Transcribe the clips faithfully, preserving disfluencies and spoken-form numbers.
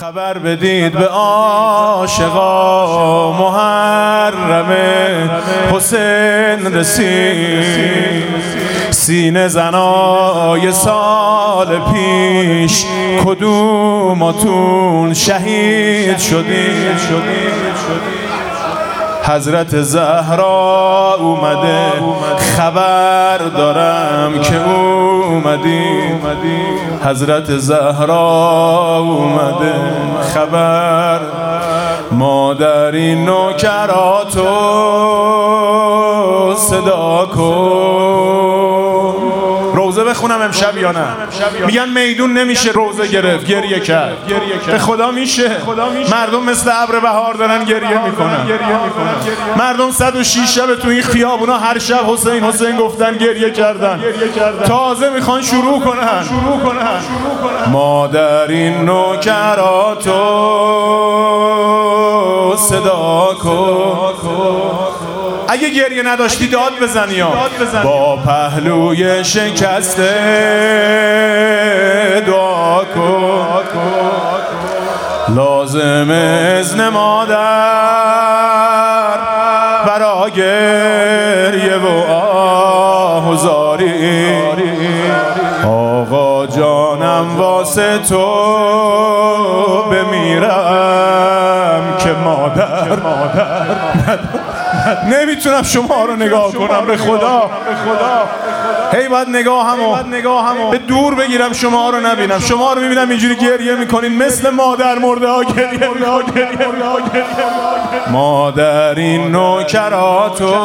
خبر بدید به عاشقا محرم حسین رسید. سینه زنای سال پیش کدوماتون شهید شدید؟ حضرت زهرا اومده، خبر دارم که اومدی. حضرت زهرا اومده، خبر مادری نوکراتو صدا کن. روزه بخونم امشب یا نه؟ میگن میدون نمیشه روزه گرفت، گریه کرد. به خدا میشه. مردم مثل ابر بهار دارن گریه میکنن. مردم صد و شش شب تو این خیابونا هر شب حسین حسین گفتن، گریه کردن. تازه میخوان شروع کنن. مادری نوکراتو صدا کن. اگه گریه نداشتی داد بزنی ها. با پهلوی شکسته دعا کن. لازم اذن مادر برا گریه و آه و زاری. آقا جانم واسه تو بمیرم که مادر نمیتونم شما رو نگاه کنم. به خدا هی باید نگاه همو به دور بگیرم، شما رو نبینم. شما رو میبینم اینجوری گریه میکنین مثل مادر مرده ها گریه. مادر این نوکراتو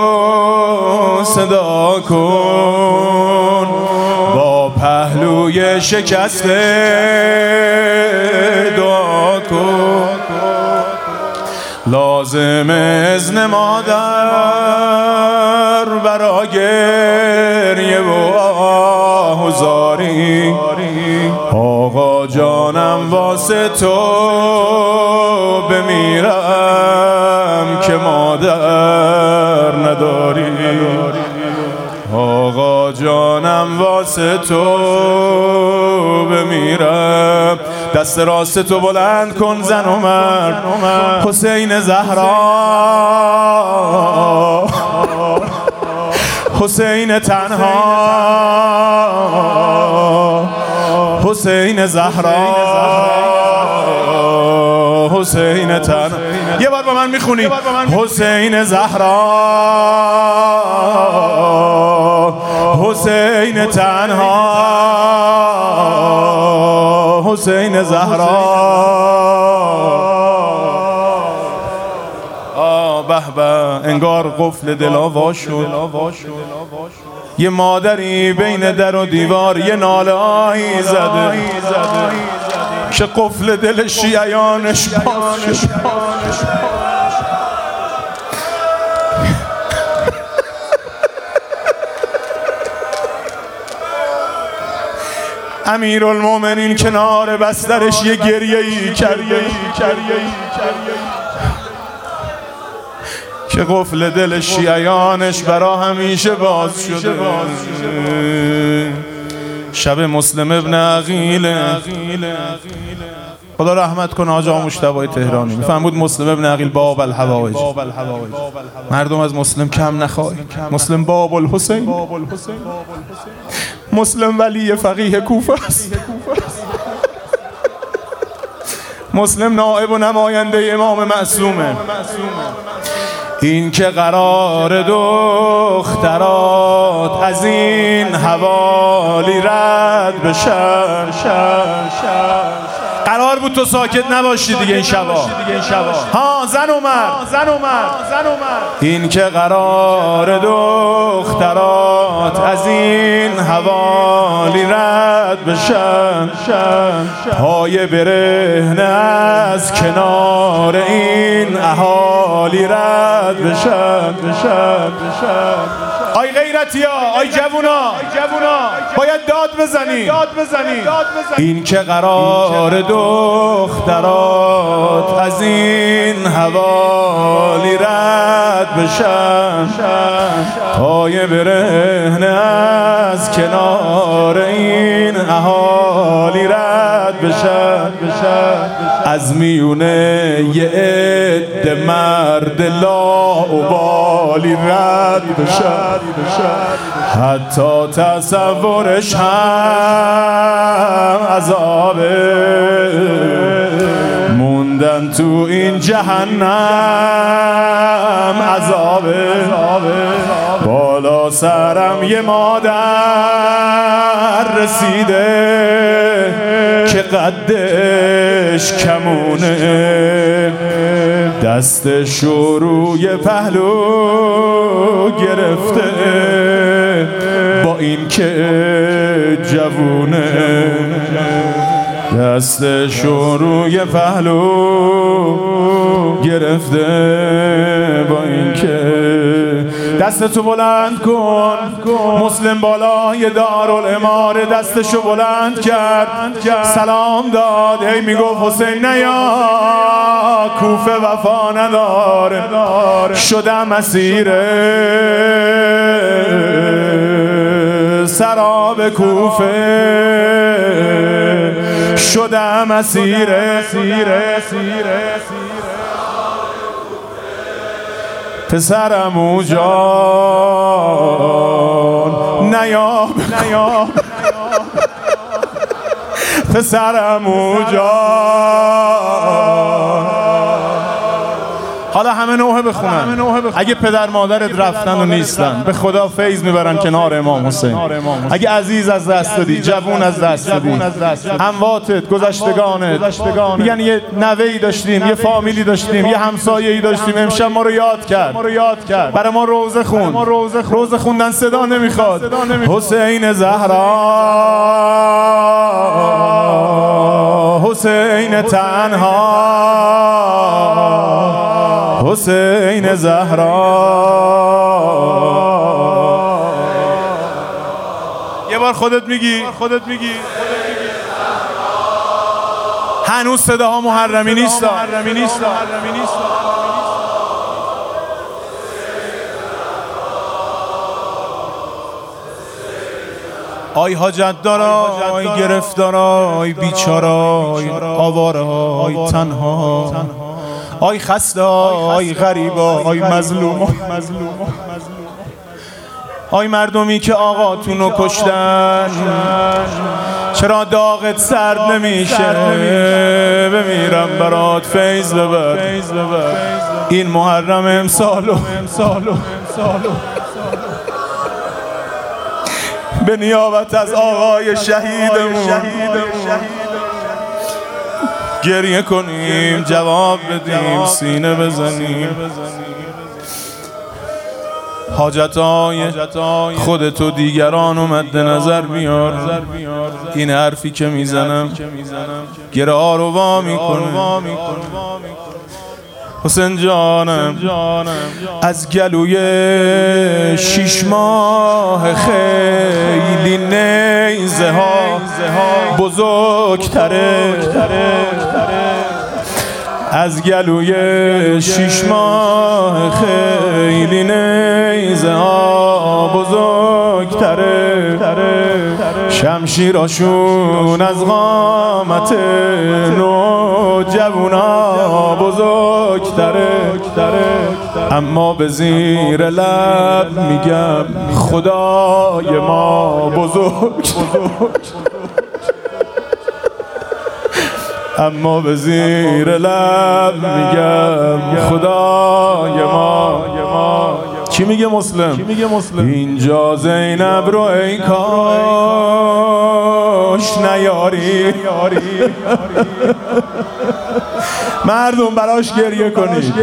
صدا کن. با پهلوی شکسته دعا کن. لازم اذن مادر برا گریه و آه و زاری. آقا جانم واسه تو بمیرم که مادر نداری. آقا جانم واسه تو بمیرم. دست راست تو بلند کن زن و مرد. حسین زهرا، حسین تنها، حسین زهرا، حسین تنها. یه بار با من میخونی. حسین زهرا، حسین تنها، حسین زهرا. آه به به، انگار قفل دلا وا شد. یه مادری بین در و دیوار یه ناله آهی زده که قفل دل شیعیانش باز شد. امیرالمومنین کنار بسترش یه گریه‌ای کرده که قفل دل شیعیانش برا همیشه باز شده. شب مسلم ابن عقیل، خدا رحمت کنه آقا مجتبی تهرانی، میفهم بود مسلم ابن عقیل باب الحوائج. مردم از مسلم کم نخواهی. مسلم باب الحسین، مسلم ولی فقیه کوفه است. مسلم نائب و نماینده امام معصومه. این که قرار دخترات از این حوالی رد بشن. قرار بود تو ساکت نباشی دیگه این شبا. ها زن و مرد. این که قرار دخترات از این حوالی رد بشن. پای برهنه از کنار این اهالی رد بشن. آی غیرتی ها، آی جوونا، باید داد بزنی. این که قرار دخترات از این حوالی رد بشن. پای برهنه از کنار این اهالی رد بشن. از میونه یه عده مرد لاابالی رد بشن، حتی تصورش هم عذابه. موندن تو این جهنم عذابه. بالا سرم یه مادر رسیده که قدش کمونه، دستش روی پهلو گرفته با این که جوونه، دستش روی پهلو گرفته با این که. دستتو بلند کن. مسلم بالای دارالاماره دستشو بلند کرد، سلام داد، هی میگفت حسین نیا، کوفه وفا نداره، شدم اسیر سراب کوفه، شدم اسیر پسرمو جان نیا، پسرمو جان. حالا همه نوحه بخونن. اگه پدر مادرت رفتن و نیستن، به خدا فیض میبرن کنار امام حسین. اگه عزیز از دست دادی، جوون از دست دادی، همواتت، گذشتگانت میگن یه نوهی داشتیم، یه فامیلی داشتیم، یه همسایه‌ای داشتیم، امشب ما رو یاد کرد، برای ما روزه خون. روزه خوندن صدا نمیخواد. حسین زهرا، حسین تنها، حسین زهرا. یه بار خودت میگی، خودت میگی هنوز صداها محرمی نیست. آی حاجت دارا، آی گرفتارا، آی بیچارا، آی آوارا، آی تنها، آی خسته، آی غریبا، آی مظلوم، آی مردمی که آقاتونو کشتن، چرا داغت سرد نمیشه؟ بمیرم برات فیض ببر. این محرم امسالو به نیابت از آقای شهیدمون گریه کنیم، جواب بدیم، سینه بزنیم. حاجتای خودتو دیگران رو مد نظر بیار. این حرفی که میزنم گره آروا میکنه. حسین جانم از گلوی شیش ماه خیلی نیزه ها بزرگتره، از گلوی شیش ماه خیلی نیزه ها بزرگتره، شمشیراشون از قامت نو جوونا بزرگتره، اما به زیر لب میگم خدای ما بزرگ، اما به زیر لب میگم خدای ما. چی میگه مسلم؟ اینجا زینب رو ای کاش نیاری، مردم براش گریه کنی.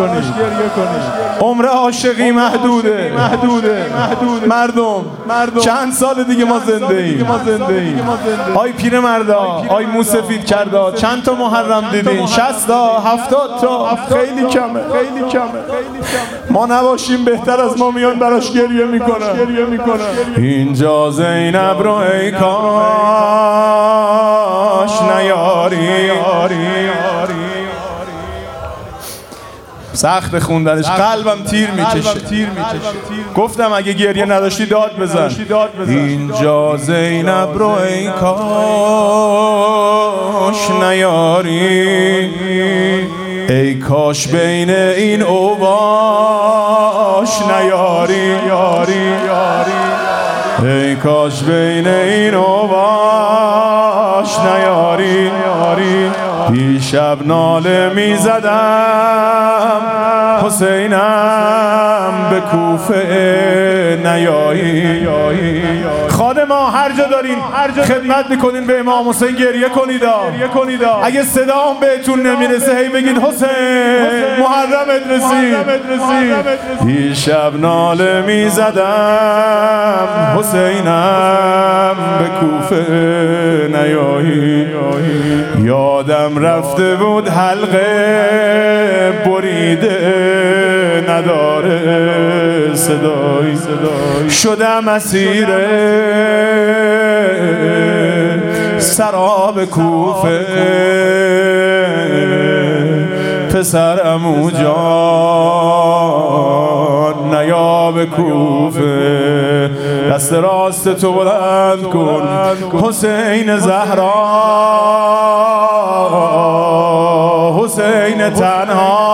عمر عاشقی محدوده. مردم چند سال دیگه ما زنده ایم. آی پیر مردا، آی موسفید کردا، چند تا محرم دیدین؟ شصت تا، هفتاد تا، خیلی کمه. ما نباشیم بهتر از ما میان براش گریه میکنن. اینجا زینب رو ای کاش نیاری. سخت خوندنش، قلبم تیر میکشه. گفتم اگه گریه نداشتی داد بزن. اینجا زینب رو ای کاش نیاری، ای کاش بین این اوباش نیاری، ای کاش بین این اوباش نیاری. دیشب ناله می زدم حسینم به کوفه نیایی. خانم ها هر جا دارین خدمت میکنین به امام حسین گریه کنید. اگه صدام بهتون نمیرسه هی بگید حسین محرمت رسید. دیشب ناله می زدم حسینم به کوفه نیایی. یادم رفته بود حلقه بریده نداره صدایی، شدم اسیر سراب کوفه. پسر عمو جان نیا به کوفه، دست راست تو بلند کن حسین زهرا، حسین تنها